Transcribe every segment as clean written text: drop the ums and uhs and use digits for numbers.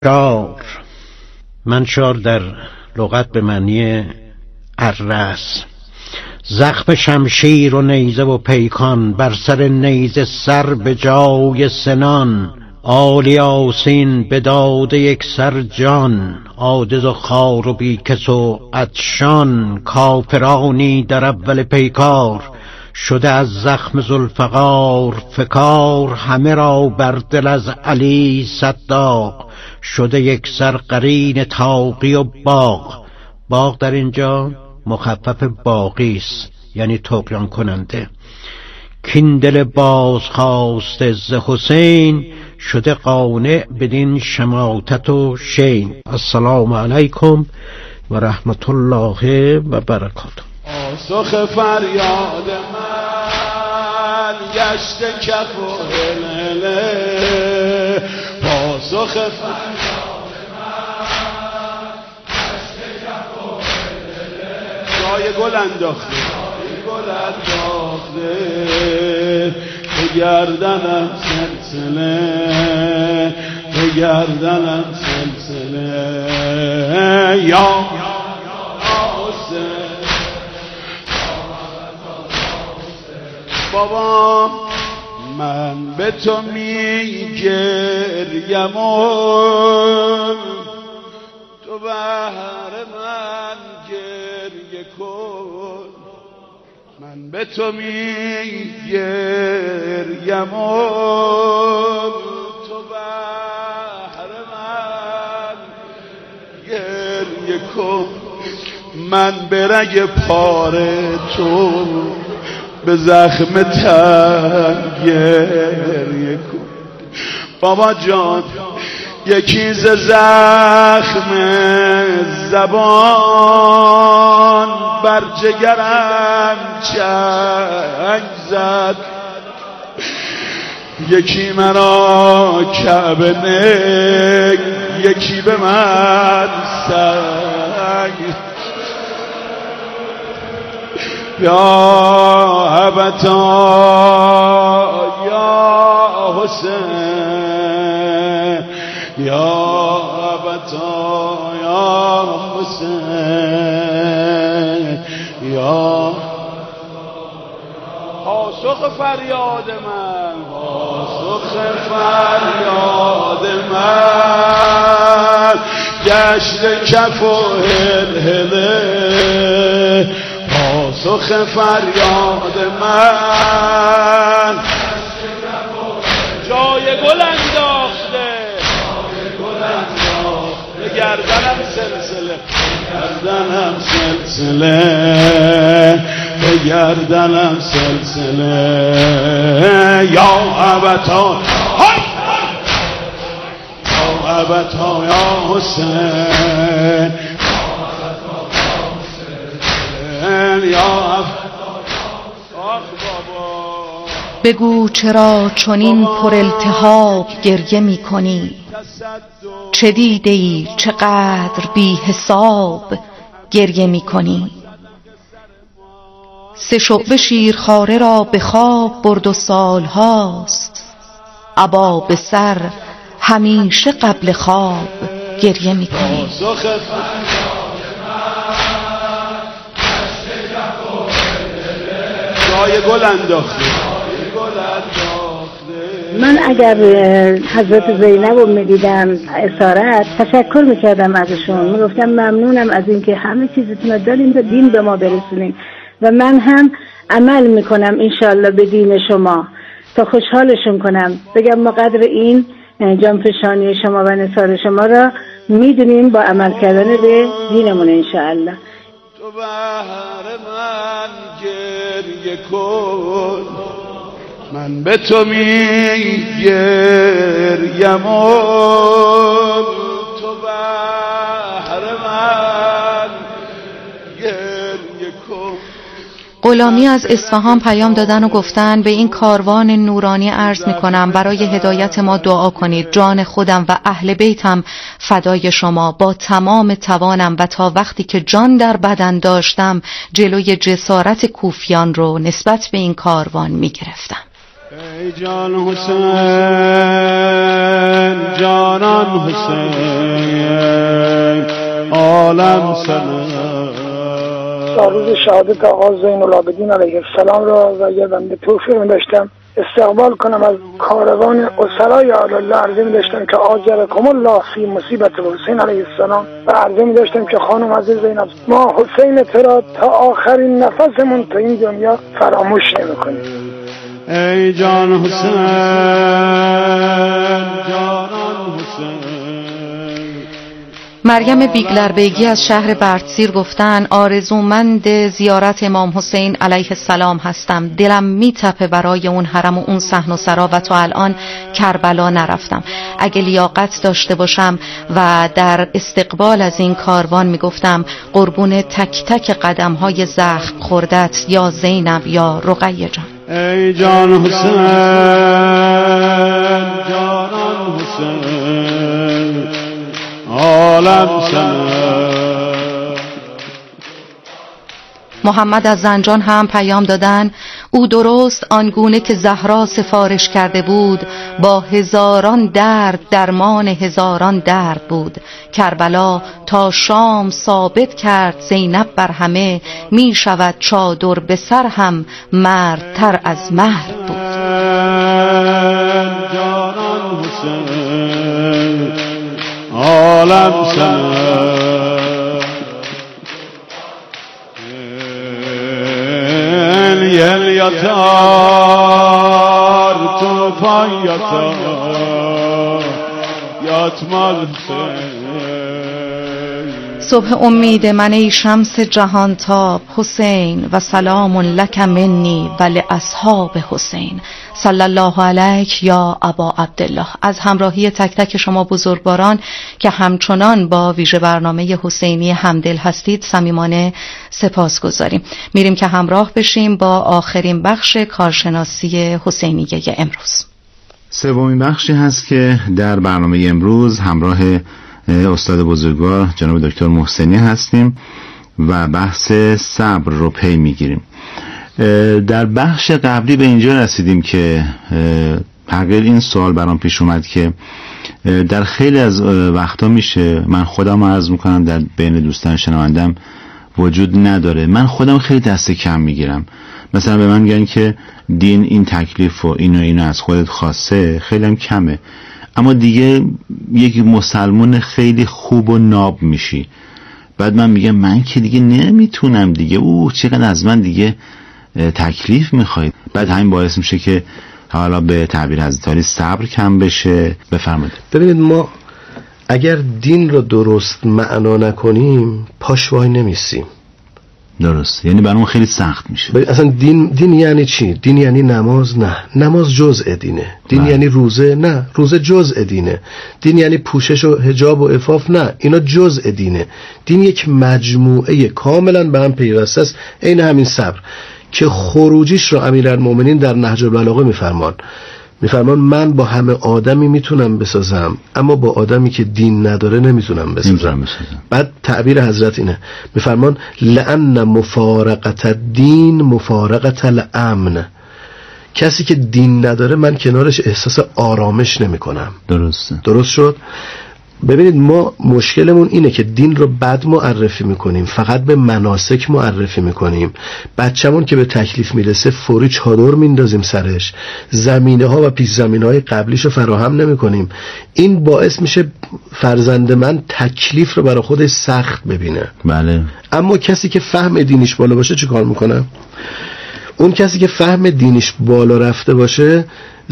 شار. منشار در لغت به معنی اره است. زخم شمشیر و نیزه و پیکان، بر سر نیزه سر به جای سنان. آل یاسین به داده یک سر جان، عاجز و خوار و بیکس و عطشان. کافرانی در اول پیکار، شده از زخم ذوالفقار فکار. همه را بر دل از علی صد داغ، شده یک سر قرین طاغی و باغ. باغ در اینجا مخفف باقی است، یعنی طغیان کننده. کین دل باز خواسته ز حسین، شده قانع بدین شماتت و شین. السلام علیکم و رحمت الله و برکاته. پاسخ فریاد من گشت کف و هلهله. پاسخ فریاد من گشت کف و هلهله. جای گل انداخته، گل انداخته به گردنم سلسله، به گردنم سلسله. یا حسین بابا، من به تو میگریم و تو بهر من گریه کن. من به تو میگریم و تو بهر من گریه کن. من به رگ پاره تو به زخم تن گریه کن. بابا جان یکی ز زخم زبان، بر جگرم چنگ زد. یکی مرا کعبه نگ، یکی به من سنگ. یا ابتا یا حسین، یا ابتا یا حسین، یا پاسخ فریاد من، پاسخ فریاد من گشت کف و هلهله. پاسخ فریاد من جای گل انداخته، به گردنم سلسله، گردنم سلسله، به گردنم سلسله. یا ابتا یا ابتا یا حسین، بگو چرا چنین پر التهاب گریه می کنی؟ چه دیده ای چقدر بی حساب گریه می کنی؟ 3 شعبه شیرخواره را به خواب برد و سالهاست، ابا به سر همیشه قبل خواب گریه می کنی. جای گل انداخته. من اگر حضرت زینب رو میدیدم اسارت تشکر میکردم ازشون، میگفتم ممنونم از اینکه همه چیزتون رو دارین تا دین به ما برسونین و من هم عمل میکنم انشالله به دین شما تا خوشحالشون کنم، بگم ما قدر این جانفشانی شما و نثار شما را میدونیم با عمل کردن به دینمون انشالله. تو بهر من گریه کن، من به تو میگریم و تو بهر من گریه کن. غلامی از اصفهان پیام دادن و گفتن به این کاروان نورانی عرض میکنم برای هدایت ما دعا کنید. جان خودم و اهل بیتم فدای شما. با تمام توانم و تا وقتی که جان در بدن داشتم جلوی جسارت کوفیان رو نسبت به این کاروان میگرفتم. ای جان حسین جانان حسین عالم سلام. روز شهادت آقا زین العابدین علیه السلام را و یه بنده توفیق داشتم استقبال کنم از کاروان اسرای الله. عرضه می داشتم که آجرکم الله فی مصیبت حسین علیه السلام و عرضه می داشتم که خانم عزیز زینب ما حسین ترا تا آخرین نفسمون تو این دنیا فراموش نمی کنیم. ای جان حسین جانان حسین. مریم بیگلر بیگی از شهر بردسیر گفتن آرزومند زیارت امام حسین علیه السلام هستم. دلم میتپه برای اون حرم و اون صحن و سرا و تا الان کربلا نرفتم. اگه لیاقت داشته باشم و در استقبال از این کاروان میگفتم قربون تک تک قدم های زخم خوردت یا زینب یا رقیه جان. ای جان حسین جانان حسین عالم سلام. محمد از زنجان هم پیام دادن او درست آنگونه که زهرا سفارش کرده بود با هزاران درد درمان هزاران درد بود. کربلا تا شام ثابت کرد زینب بر همه می شود چادر به سر هم مردتر از مهر بود. جانان حسین عالم سلام. یل یتار تو پایتا یاتمال حسین. صبح امید من ای شمس جهان تاب حسین و سلام لک منی و لاصحاب حسین صلی الله علیک یا ابا عبدالله. از همراهی تک تک شما بزرگواران که همچنان با ویژه برنامه حسینی همدل هستید صمیمانه سپاسگزاریم. میریم که همراه بشیم با آخرین بخش کارشناسی حسینیه امروز. سومین بخشی هست که در برنامه امروز همراه استاد بزرگوار جناب دکتر محسنی هستیم و بحث صبر رو پی میگیریم. در بخش قبلی به اینجا رسیدیم که حقیقت این سوال برام پیش اومد که در خیلی از وقتا میشه، من خودم عرض میکنم در بین دوستان شنوندم وجود نداره، من خودم خیلی دست کم میگیرم. مثلا به من میگن که دین این تکلیف و اینو از خودت خواسته، خیلی هم کمه، اما دیگه یک مسلمان خیلی خوب و ناب میشی. بعد من میگم من که دیگه نمیتونم دیگه، چقدر از من دیگه تکلیف میخواید. بعد همین باعث میشه که حالا به تعبیر حضرت علی صبر کم بشه. بفرمایید. ببینید ما اگر دین رو درست معنا نکنیم پاش وای نمیسیم. درست، یعنی برامون خیلی سخت میشه. اصلا دین یعنی چی؟ دین یعنی نماز؟ نه، نماز جزء دینه. دین یعنی روزه؟ نه، روزه جزء دینه. دین یعنی پوشش و حجاب و عفاف؟ نه، اینا جزء دینه. دین یک مجموعه کاملا به هم پیوسته است. عین همین صبر که خروجیش رو امیرالمومنین در نهج البلاغه میفرمان من با همه آدمی میتونم بسازم اما با آدمی که دین نداره نمیتونم بسازم. بعد تعبیر حضرت اینه، میفرمان لأن مفارقت الدین مفارقت الامن. کسی که دین نداره من کنارش احساس آرامش نمی کنم. درست شد؟ ببینید ما مشکلمون اینه که دین رو بد معرفی میکنیم، فقط به مناسک معرفی میکنیم. بچه‌مون که به تکلیف میرسه فوری چادر میندازیم سرش، زمینه ها و پیش زمینه های قبلیشو فراهم نمیکنیم. این باعث میشه فرزند من تکلیف رو برای خودش سخت ببینه. بله. اما کسی که فهم دینیش بالا باشه چه کار میکنه؟ اون کسی که فهم دینیش بالا رفته باشه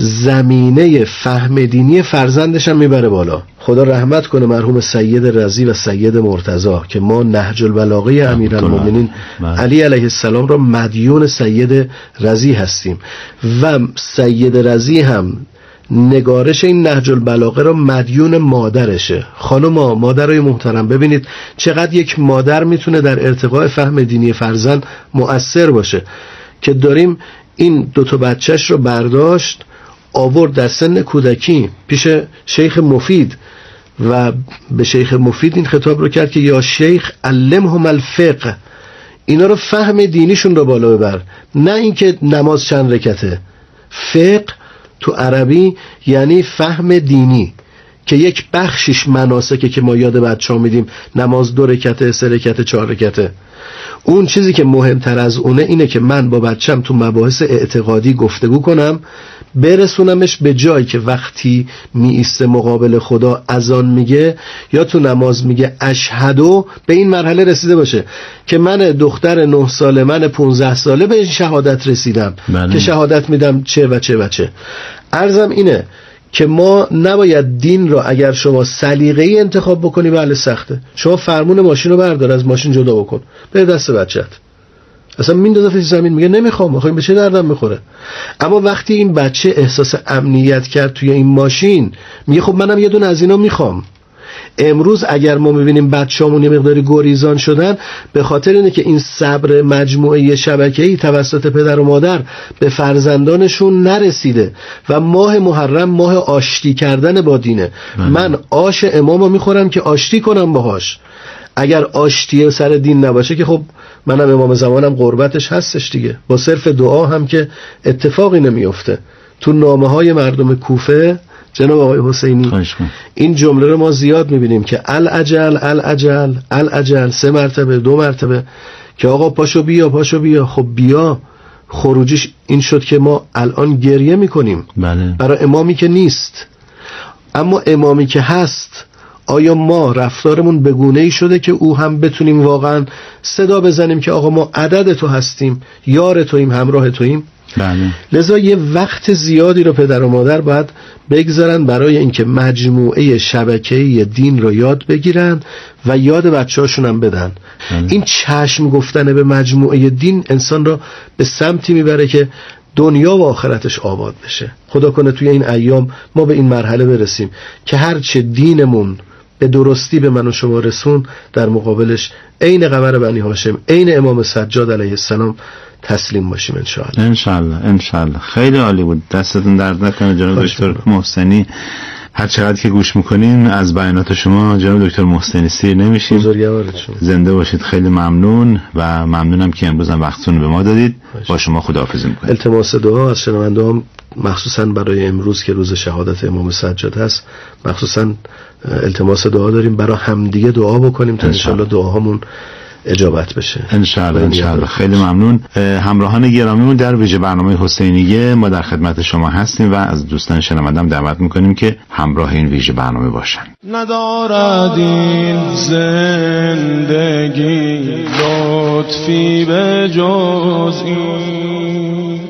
زمینه فهم دینی فرزندش هم میبره بالا. خدا رحمت کنه مرحوم سید رضی و سید مرتضی که ما نهج البلاغه امیرالمومنین علی علیه السلام را مدیون سید رضی هستیم و سید رضی هم نگارش این نهج البلاغه را مدیون مادرشه. خانم مادرای محترم ببینید چقدر یک مادر میتونه در ارتقاء فهم دینی فرزند مؤثر باشه که داریم این دوتا بچهش رو برداشت آورد در سن کودکی پیش شیخ مفید و به شیخ مفید این خطاب رو کرد که یا شیخ علمهم الفقه، اینا رو فهم دینیشون رو بالا ببر، نه اینکه نماز چند رکعته. فقه تو عربی یعنی فهم دینی که یک بخشش مناسکه که ما یاد بچه‌ها میدیم، نماز 2 رکعته، 3 رکعته، 4 رکعته. اون چیزی که مهمتر از اونه اینه که من با بچم تو مباحث اعتقادی گفتگو کنم، برسونمش به جایی که وقتی می ایسته مقابل خدا اذان میگه یا تو نماز میگه اشهدو، به این مرحله رسیده باشه که من دختر 9 ساله، من 15 ساله به این شهادت رسیدم که شهادت میدم چه و چه و چه. عرضم اینه که ما نباید دین را اگر شما سلیقه‌ای انتخاب بکنی بله سخته. شما فرمون ماشین رو بردار، از ماشین جدا بکن، به دست بچت، اصلا میندازه تو زمین، میگه نمیخوام، میخوام به چه دردم میخوره. اما وقتی این بچه احساس امنیت کرد توی این ماشین، میگه خب منم یه دونه از اینا میخوام. امروز اگر ما میبینیم بچه‌مون یه مقداری گریزان شدن، به خاطر اینه که این صبر مجموعه شبکه‌ای توسط پدر و مادر به فرزندانشون نرسیده و ماه محرم ماه آشتی کردن با دینه. من آش امامو میخورم که آشتی کنم باهاش. اگر آشتی سر دین نباشه که خب منم امام زمانم قربتش هستش دیگه. با صرف دعا هم که اتفاقی نمیفته. تو نامه‌های مردم کوفه جناب آقای حسینی این جمله رو ما زیاد میبینیم که العجل العجل العجل، 3 مرتبه 2 مرتبه که آقا پاشو بیا پاشو بیا. خب بیا، خروجیش این شد که ما الان گریه میکنیم برای امامی که نیست. اما امامی که هست، آیا ما رفتارمون به گونه‌ای شده که او هم بتونیم واقعا صدا بزنیم که آقا ما عدد تو هستیم، یار توییم، همراه توییم؟ لذا یه وقت زیادی رو پدر و مادر باید بگذارن برای اینکه مجموعه شبکه‌ای دین رو یاد بگیرن و یاد بچه‌هاشون هم بدن. این چشم گفتن به مجموعه دین انسان رو به سمتی میبره که دنیا و آخرتش آباد بشه. خدا کنه توی این ایام ما به این مرحله برسیم که هرچه دینمون به درستی به من و شما رسون، در مقابلش عین قمر بنی هاشم، عین امام سجاد علیه السلام تسلیم باشیم انشاءالله. انشاءالله. خیلی عالی بود، دستتون درد نکنه جناب دکتر محسنی. هر چقدر که گوش میکنیم از بیانات شما جناب دکتر محسنی سیر نمیشیم. بزرگوارتون زنده باشید. خیلی ممنون و ممنونم که امروز هم وقتتون به ما دادید. با شما خداحافظی میکنم. التماس دعا از شنونده‌ام مخصوصا برای امروز که روز شهادت امام سجاد هست، مخصوصا التماس دعا داریم برای همدیگه دعا بکنیم تا انشاءالله دعاهامون اجابت بشه انشاءالله. خیلی ممنون. همراهان گرامیمون، در ویژه برنامه حسینیه ما در خدمت شما هستیم و از دوستان شنوندم دعوت میکنیم که همراه این ویژه برنامه باشن. ندارد این زندگی لطفی به جز این،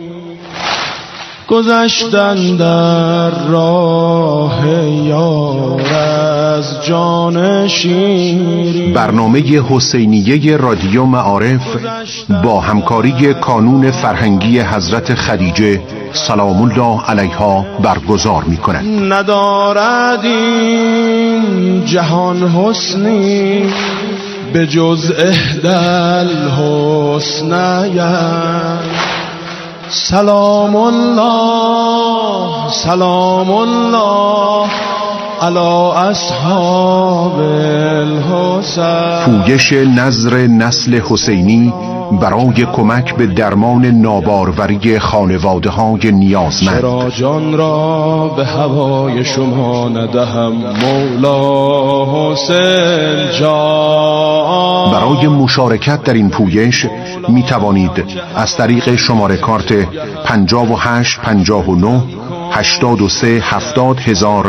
گذشتن در راه یار از جان شیرین. برنامه حسینیه رادیو معارف با همکاری کانون فرهنگی حضرت خدیجه سلام الله علیها برگزار می‌کند. ندارد این جهان حسنی به جز احدال حسنیان. سلام الله سلام الله علی اصحاب الحسین. پویش نظر نسل حسینی برای کمک به درمان ناباروری خانواده های نیازمند. چرا جان را به هوای شما ندهم مولا حسین جان. برای مشارکت در این پویش می توانید از طریق شماره کارت 58 59 83 70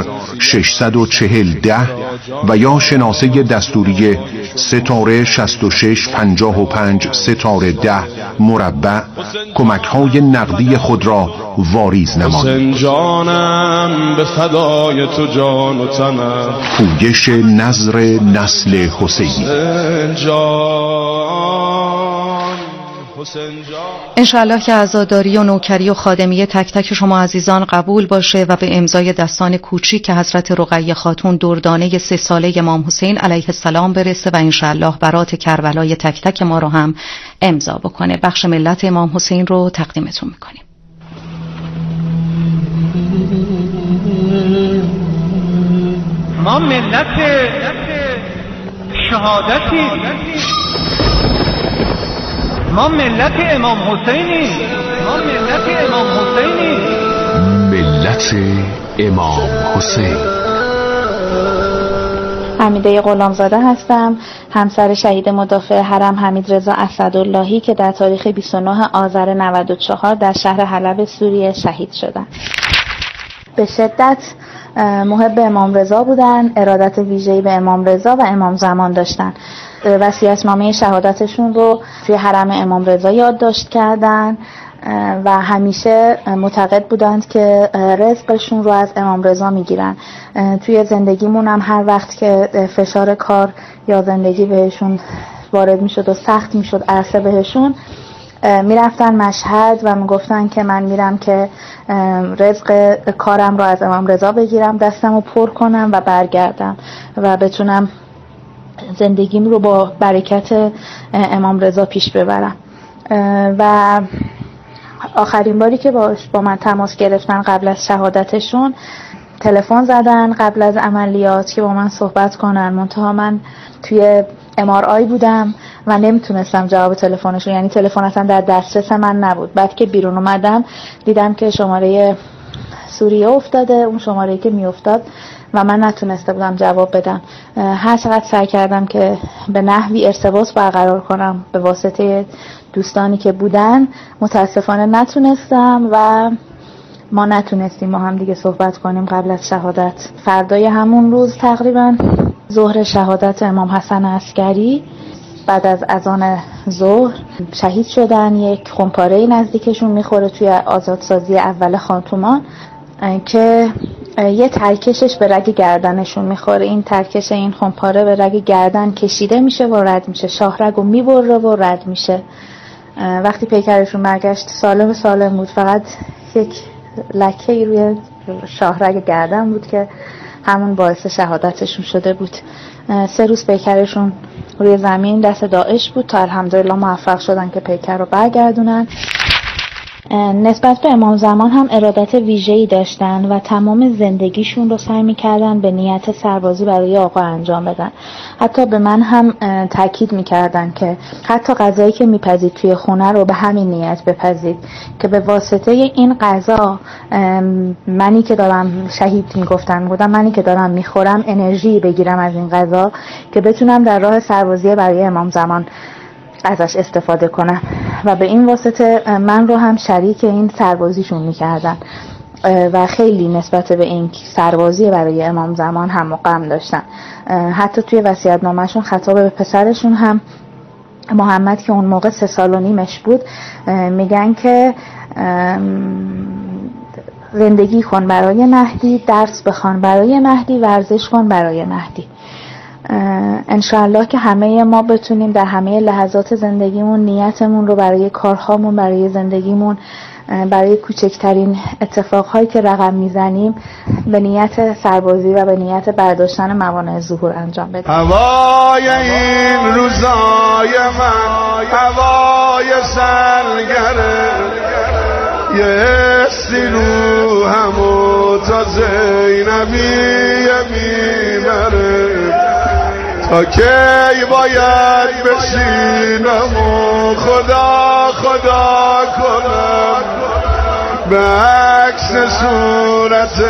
640 و یا شناسه دستوری ستاره 66 55 ستاره 10 مربع کمک های نقدی خود را واریز نمایید. حسین جانم به فدای تو جان و تنم. پویش نظر نسل حسینی. انشاءالله که عزاداری و نوکری و خادمیه تک تک شما عزیزان قبول باشه و به امضای دستان کوچیک حضرت رقیه خاتون دردانه 3 ساله امام حسین علیه السلام برسه و انشاءالله برات کربلای تک تک ما رو هم امضا بکنه. بخش ملت امام حسین رو تقدیمتون میکنیم. ما ملت شهادتی، ما ملت امام حسینی، ما ملت امام حسینی. ملت امام حسین. حمیده غلامزاده هستم، همسر شهید مدافع حرم حمیدرضا اسداللهی که در تاریخ 29 آذر 94 در شهر حلب سوریه شهید شدند. به شدت محب امام رضا بودن، ارادت ویژه‌ای به امام رضا و امام زمان داشتن. وصیت‌نامه شهادتشون رو توی حرم امام رضا یادداشت کردن و همیشه معتقد بودند که رزقشون رو از امام رضا میگیرن. توی زندگیمون هم هر وقت که فشار کار یا زندگی بهشون وارد میشد و سخت میشد عرصه بهشون، میرفتن مشهد و میگفتن که من میرم که رزق کارم رو از امام رضا بگیرم، دستم رو پر کنم و برگردم و بتونم زندگیم رو با برکت امام رضا پیش ببرم. و آخرین باری که با من تماس گرفتن قبل از شهادتشون، تلفن زدن قبل از عملیات که با من صحبت کنن، منتها من توی MRI بودم و نمیتونستم جواب تلفنشون، یعنی تلفن اصلا در دسترس من نبود. بعد که بیرون اومدم دیدم که شماره سوریه افتاده، اون شماره‌ای که میافتاد، و من نتونسته بودم جواب بدم. هر چقدر سعی کردم که به نحوی ارتباط برقرار کنم به واسطه دوستانی که بودن، متاسفانه نتونستم و ما نتونستیم با هم دیگه صحبت کنیم قبل از شهادت. فردای همون روز تقریبا ظهر شهادت امام حسن عسکری، بعد از اذان ظهر شهید شدن. یک خمپاره نزدیکشون میخوره توی آزادسازی اول خانتومان که یه ترکشش به رگ گردنشون میخوره. این ترکش این خمپاره به رگ گردن کشیده میشه و رد میشه، شاهرگو میبره و رد میشه. وقتی پیکرشون برگشت سالم بود، فقط یک لکه‌ای روی شاهرگ گردن بود که همون باعث شهادتشون شده بود. 3 روز پیکرشون روی زمین دست داعش بود تا الحمدلله موفق شدن که پیکر رو برگردونن. نسبت به امام زمان هم ارادت ویژه‌ای داشتن و تمام زندگیشون رو سعی می‌کردن به نیت سربازی برای آقا انجام بدن. حتی به من هم تاکید می‌کردن که حتی غذایی که می‌پزید توی خونه رو به همین نیت بپزید که به واسطه این غذا منی که دارم شهید میگفتن منی که دارم میخورم انرژی بگیرم از این غذا که بتونم در راه سربازی برای امام زمان ازش استفاده کنم. و به این واسطه من رو هم شریک این سربازیشون میکردن و خیلی نسبت به این سربازی برای امام زمان هم غم داشتن. حتی توی وصیت‌نامه‌شون خطاب به پسرشون هم محمد که اون موقع 3 سال و نیمش بود میگن که زندگی کن برای مهدی، درس بخوان برای مهدی، ورزش کن برای مهدی. انشاءالله که همه ما بتونیم در همه لحظات زندگیمون نیتمون رو برای کارهامون، برای زندگیمون، برای کوچکترین اتفاقهایی که رقم میزنیم به نیت سربازی و به نیت برداشتن موانع ظهور انجام بدیم. هوای این روزای من هوای سرگره، یه سینو همو تا زینبی میبره، تا کی باید بشینم و خدا کنم به عکس صورت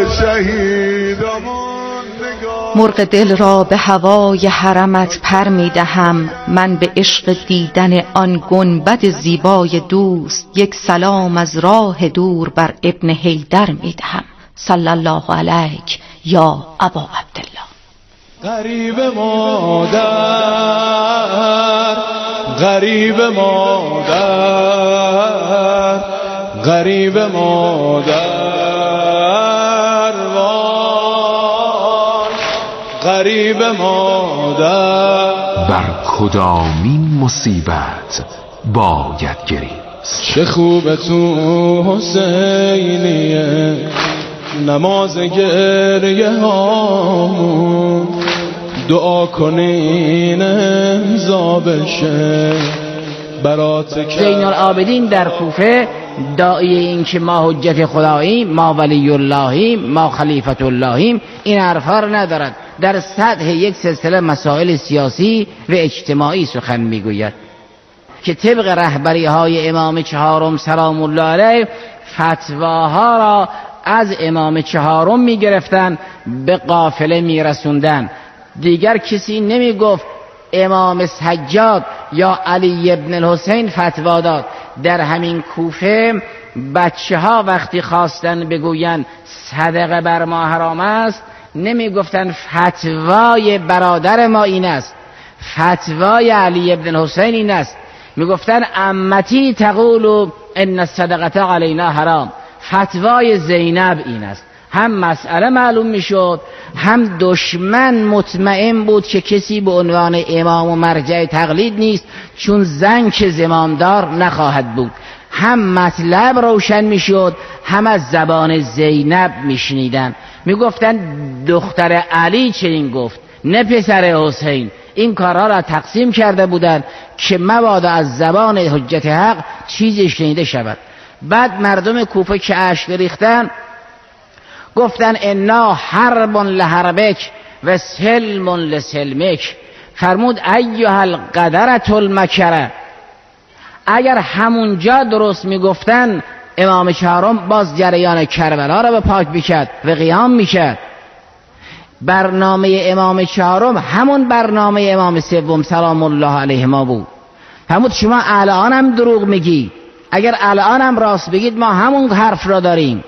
شهیدمون نگاه. مرغ دل را به هوای حرمت پر میدهم، من به عشق دیدن آن گنبد زیبای دوست یک سلام از راه دور بر ابن حیدر میدهم. صلی الله علیک یا ابا عبدالله. غریب مادر، غریب مادر، غریب مادر، وای غریب مادر. بر کدامین مصیبت باید گریست؟ چه خوبه تو حسینیه نماز گریه هامون، دعا کنین امضا بشه برات. زین العابدین در کوفه داعی این که ما حجت خداییم، ما ولی اللهیم، ما خلیفت اللهیم، این حرفا رو ندارد. در سطح یک سلسله مسائل سیاسی و اجتماعی سخن میگوید که طبق رهبری های امام 4 سلام الله علیه فتواها را از امام چهارم میگرفتن به قافله میرسوندن. دیگر کسی نمیگفت امام سجاد یا علی ابن الحسین فتوا داد. در همین کوفه بچه ها وقتی خواستن بگوین صدقه بر ما حرام است، نمی گفتن فتوای برادر ما این است، فتوای علی ابن الحسین این است. می گفتن عمتی تقول ان الصدقه علینا حرام، فتوای زینب این است. هم مسئله معلوم می شد، هم دشمن مطمئن بود که کسی به عنوان امام و مرجع تقلید نیست، چون زن که زمامدار نخواهد بود. هم مطلب روشن می شد، هم از زبان زینب می شنیدن. می گفتن دختر علی چنین گفت، نه پسر حسین. این کارها را تقسیم کرده بودند که مبادا از زبان حجت حق چیزی شنیده شود. بعد مردم کوفه که اشک ریختن گفتن انا حرب لحربک و سلم لسلمک. فرمود ایها القدرة المکره. اگر همونجا درست میگفتن امام چهارم باز جریان کربلا را به پاک میکرد و قیام میکرد. برنامه امام چهارم همون برنامه امام سوم سلام الله علیهما بود. فرمود شما الان هم دروغ میگی، اگر الان هم راست بگید ما همون حرف را داریم.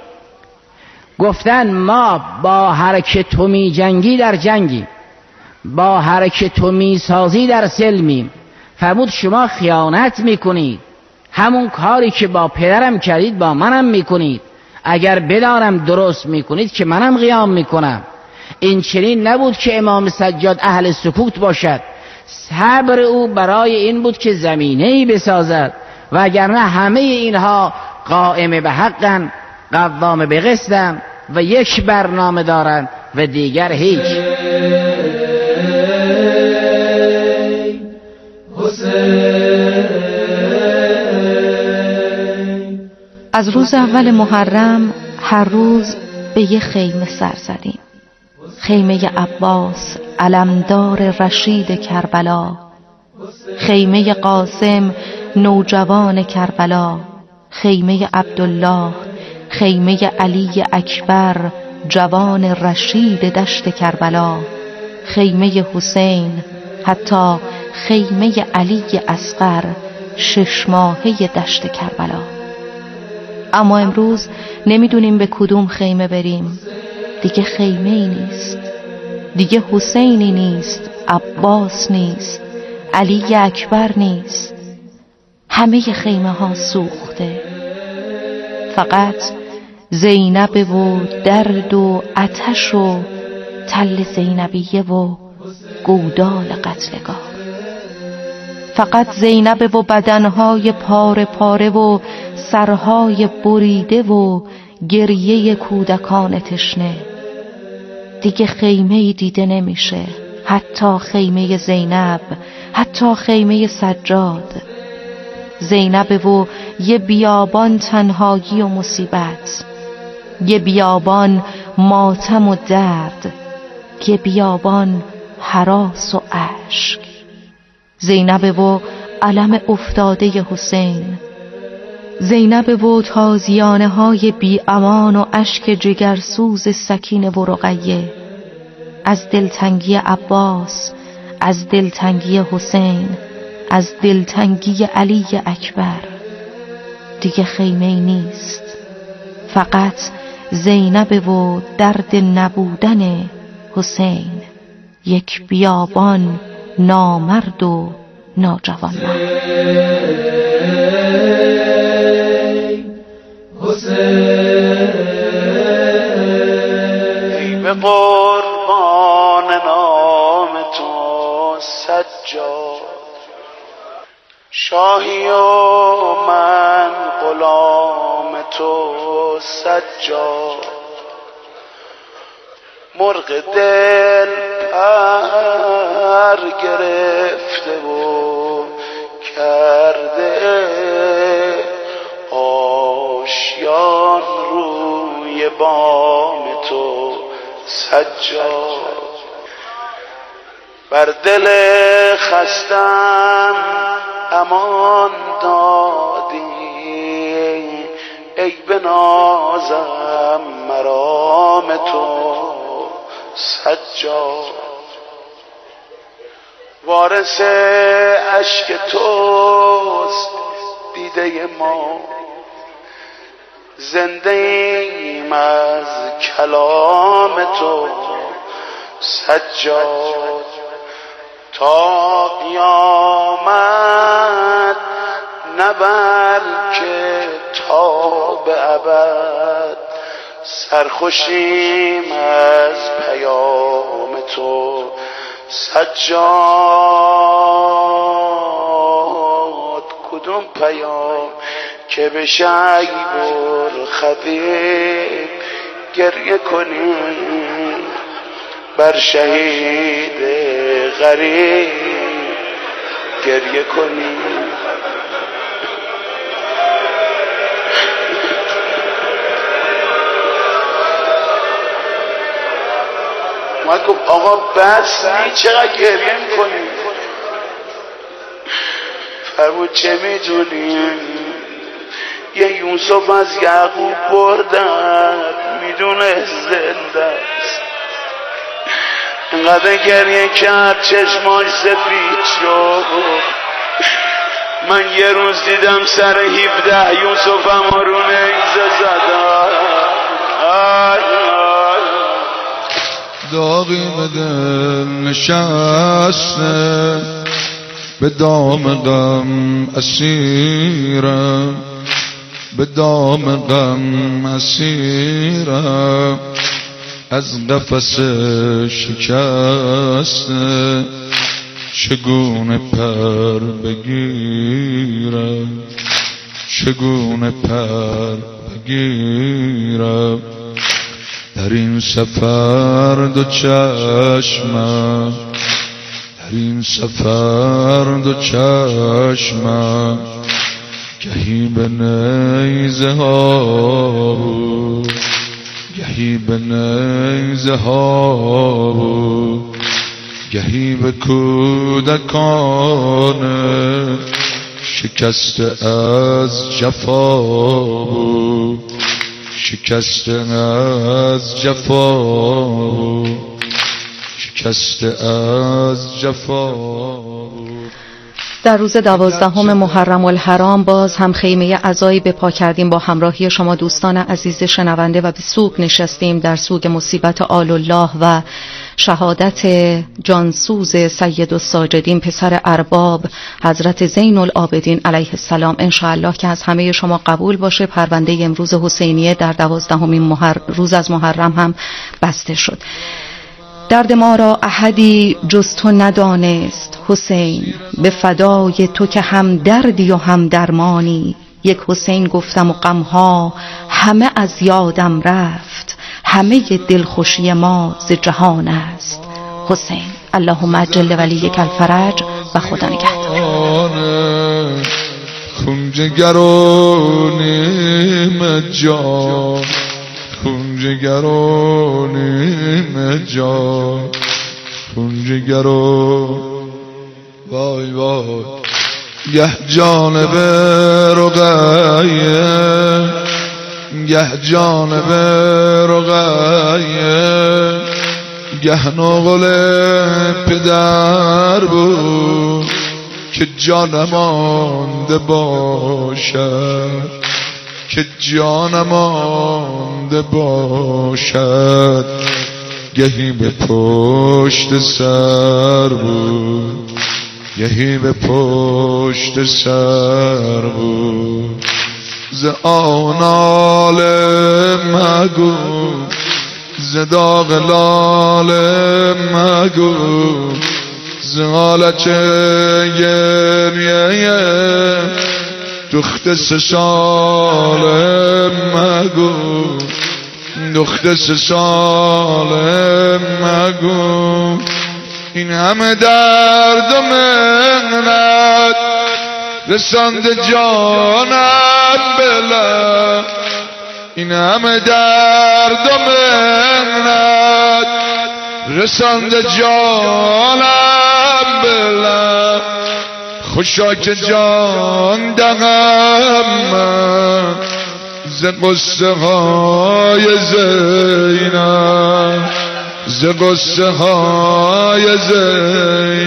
گفتن ما با هر که تو می جنگی در جنگی، با هر که تو می سازی در سلمیم. فرمود شما خیانت میکنید، همون کاری که با پدرم کردید با منم میکنید. اگر بدانم درست میکنید که منم قیام میکنم. این چنین نبود که امام سجاد اهل سکوت باشد. صبر او برای این بود که زمینه‌ای بسازد، وگرنه همه اینها قائم به حقن، قوام به قسطن و یک برنامه دارن و دیگر هیچ. از روز اول محرم هر روز به یه خیمه سر زدیم. خیمه عباس علمدار رشید کربلا، خیمه قاسم نوجوان کربلا، خیمه عبدالله، خیمه علی اکبر جوان رشید دشت کربلا، خیمه حسین، حتی خیمه علی اصغر 6 ماهه دشت کربلا. اما امروز نمیدونیم به کدوم خیمه بریم. دیگه خیمه ای نیست، دیگه حسینی نیست، عباس نیست، علی اکبر نیست. همه خیمه ها سوخته، فقط زینب و درد و آتش و تل زینبیه و گودال قتلگاه. فقط زینب و بدنهای پاره پاره و سرهای بریده و گریه کودکان تشنه. دیگه خیمه‌ای دیده نمیشه، حتی خیمه زینب، حتی خیمه سجاد. زینب و یه بیابان تنهایی و مصیبت، یه بیابان ماتم و درد، یه بیابان هراس و اشک. زینب و علم افتاده حسین، زینب و تازیانه های بی امان و اشک جگرسوز سکینه و رقیه. از دلتنگی عباس، از دلتنگی حسین، از دلتنگی علی اکبر. دیگه خیمه‌ای نیست، فقط زینب و درد نبودن حسین. یک بیابان نامرد و ناجوانمرد. ای به قربان نام تو سجاد، شاهی و من غلام تو سجاد. مرغ دل پر گرفته و کرده آشیان روی بام تو سجاد. بر دل خستم امان دادی، ای به نازم مرام تو سجاد، وارث اشک توست دیده ما، زنده ایم از کلام تو سجاد، تا قیامت نه بلکه تا به ابد سرخوشیم از پیام تو سجاد. کدوم پیام که به شیب الخبیر گریه کنیم، بر شهید غریب گریه کنیم. اومد گفت آقا بس چقدر گریه میکنی؟ فرمود چه میدونیم یه یوسف از یعقوب بردن، میدونه زنده است، اینقدر گریه کرد چشماش سفید شد. من یه روز دیدم سر 17 یوسفم رو نیزه زدن. داغی به دل نشسته، به دام غم اسیرم، به دام غم اسیرم، از قفس شکسته چگونه پر بگیرم، چگونه پر بگیرم. در این سفر دو چشمم، در این سفر دو چشمم، گهی به نیزه ها بود، گهی به نیزه ها بود، گهی به کودکان شکسته از جفا بود، شکسته از جفا بود، شکسته از جفا بود. در روز 12 محرم الحرام باز هم خیمه عزایی به پا کردیم. با همراهی شما دوستان عزیز شنونده و به سوگ نشستیم در سوگ مصیبت آل الله و شهادت جانسوز سید الساجدین پسر ارباب حضرت زین العابدین علیه السلام. انشاءالله که از همه شما قبول باشه. پرونده امروز حسینیه در 12 روز از محرم هم بسته شد. درد ما را احدی جز تو ندانست حسین، به فدای تو که هم دردی و هم درمانی. یک حسین گفتم و غمها همه از یادم رفت، همه دلخوشی ما ز جهان است حسین. اللهم عجل ولیک الفرج و خدا نگهدار. خون جگرانیم جان، خون جگرانیم جان، خون جگران وای وای. گه جانب رقیه، گه جانب رقیه، گه نقل پدر بود که جانم مانده باشد، که جانم مانده باشد. گهی به پشت سر بود، گهی به پشت سر بود. ز آنال مگو، ز داغ لاله مگو، ز حالت گریه دخت 3 ساله مگو، دخت 3 ساله مگو. این همه درد و محنت رساند جانم بلند، این همه درد و محنت رساند جانم بلند. خوشا که جان دهم من ز قصه های زینب، ز قصه های زینب.